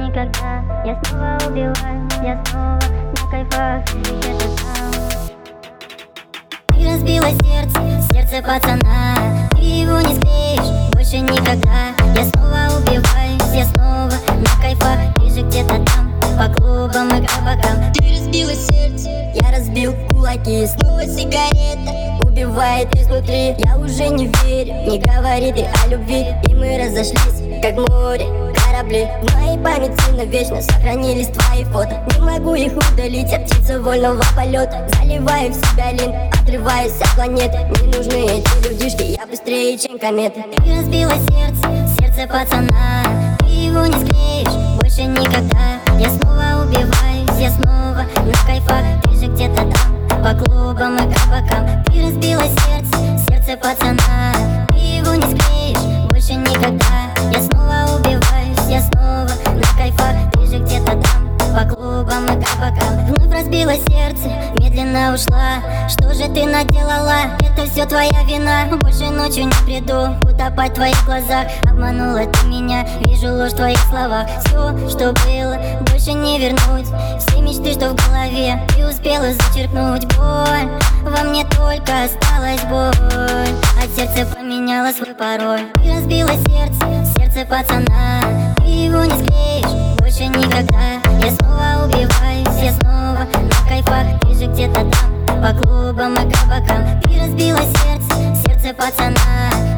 никогда. Я снова убиваюсь, я снова на кайфах, ты где-то там. Ты разбила сердце пацана, ты его не склеишь больше никогда. Я снова убиваюсь, я снова на кайфах, ты же где-то там, по клубам и кабакам. Ты разбила сердце, я разбил кулаки. Снова сигарета убивает изнутри. Я уже не верю, не говори ты о любви. И мы разошлись, как море, корабли. В моей памяти навечно сохранились твои фото. Не могу их удалить, я птица вольного полета. Заливаю в себя лин, отрываюсь от планеты. Не нужны эти людишки, я быстрее, чем комета. Ты разбила сердце пацана, ты его не склеишь больше никогда. Я снова убиваюсь, я снова на кайфах, ты же где-то там, по клубам и кабакам. Ты разбила сердце пацана, ты его не склеишь больше никогда. Я снова убиваюсь, я снова на кайфах, ты же где-то там, по клубам и кабакам. Вновь разбила сердце, медленно ушла. Что же ты наделала? Это все твоя вина. Больше ночью не приду утопать в твоих глазах. Обманула ты меня, вижу ложь в твоих словах. Все, что было, больше не вернуть. Все мечты, что в голове, ты успела зачеркнуть. Боль, во мне только осталась боль. От сердца поменяла свой пароль. Ты разбила сердце пацана, ты его не склеишь больше никогда. Я снова убиваюсь, я снова на кайфах, ты же где-то там, по клубам и кабакам. Ты разбила сердце пацана,